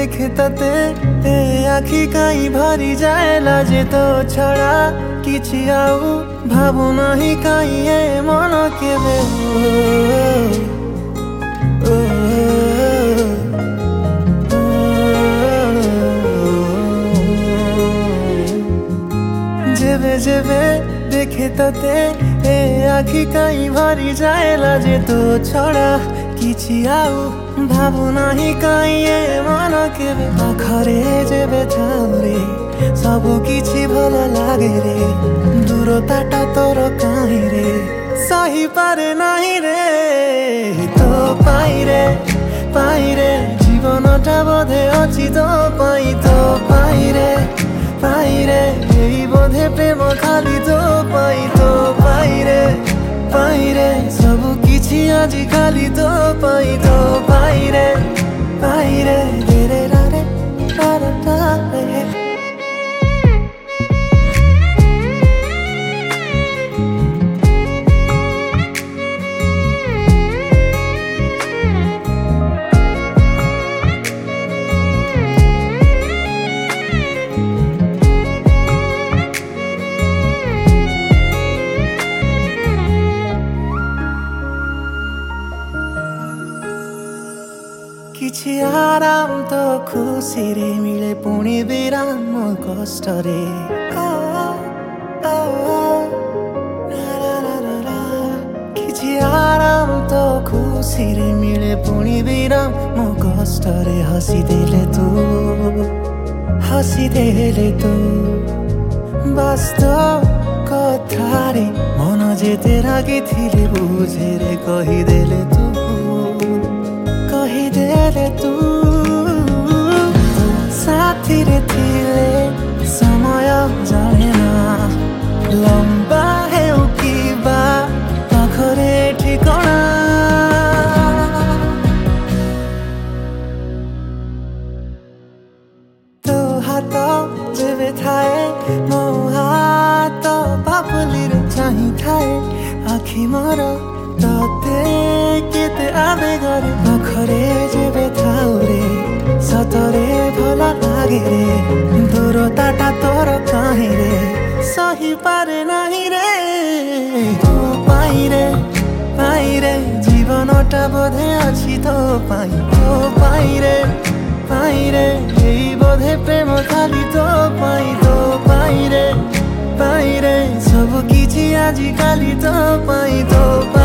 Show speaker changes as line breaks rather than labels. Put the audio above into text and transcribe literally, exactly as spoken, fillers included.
দেখে তাতে এ আখি কাই ভরি যায় লাজে তো ছড়া କିଛି ଆଉ ଭାବୁ ନାହିଁ କାଇ ଏ ମନ କେବେ যেবে যেবে দেখে তাতে এ আখি কাই ভরি যায় লাজে তো ছড়া କିଛି ଆଉ ଭାବୁ ନାହିଁ କାଇ ଏ ମନ କେବେ ପାଖରେ ଯେବେ ଥାଉ ରେ ସବୁ କିଛି ଭଲ ଲାଗେ ରେ ଦୂରତାଟା ତୋର କାହିଁ ରେ ସହି ପାରେ ନାହିଁ ରେ ତୋ ପାଇଁ ରେ ପାଇଁ ରେ ଜୀବନଟା ବୋଧେ ଅଛି ତୋ ପାଇଁ ତୋ ପାଇଁ ରେ ପାଇଁ ରେ ଏଇ ବୋଧେ ପ୍ରେମ ଖାଲି ତୋ ପାଇଁ ତୋ ପାଇଁ ରେ ପାଇଁ ରେ ସବୁ କିଛି ଆଜି ଖାଲି ତୋ ପାଇଁ ତୋ ପାଇଁ ରେ ପାଇଁ ରେ ରେ ରେ ରା ରେ ରା ରା ରା ରେ କିଛି ଆରାମ ତ ଖୁସିରେ ମିଳେ ପୁଣି ବିରାମ କଷ୍ଟରେ କିଛି ଆରାମ ତ ଖୁସିରେ ମିଳେ ପୁଣି ବିରାମ କଷ୍ଟରେ ହସି ଦେଲେ ତୁ ହସି ଦେଲେ ତୁ ବାସ୍ତବ କଥାରେ ମନ ଯେତେ ରାଗିଥିଲେ ବୁଝେରେ କହିଦେଲେ ତୁ କହିଦେଲେ ତୁ ସାଥିରେ ଥିଲେ ସମୟ ଜାଣେ ନା ଲମ୍ବା ହେଉ କିବା ପାଖରେ ଠିକଣା ତୋ ହାତ ଯେବେ ଥାଏ ମୋ ହାତ ପାପୁଲିରେ ଚାହିଁଥାଏ ଆଖି ମୋର ତତେ କେତେ ଆବେଗରେ ପାଖରେ ଯେବେ ଥାଉ ରେ ସତରେ ଭଲ ଲାଗେ ରେ ଦୂରତାଟା ତୋର କାହିଁ ରେ ସହି ପାରେ ନାହିଁ ରେ ତୋ ପାଇଁ ରେ ପାଇଁ ରେ ଜୀବନଟା ବୋଧେ ଅଛି ତୋ ପାଇଁ ତୋ ପାଇଁ ରେ ପାଇଁ ରେ ଏଇ ବୋଧେ ପ୍ରେମ ଖାଲି ତୋ ପାଇଁ ତୋ ପାଇଁ ରେ ପାଇଁ ରେ ସବୁ କିଛି ଆଜି ଖାଲି ତୋ ପାଇଁ ତୋ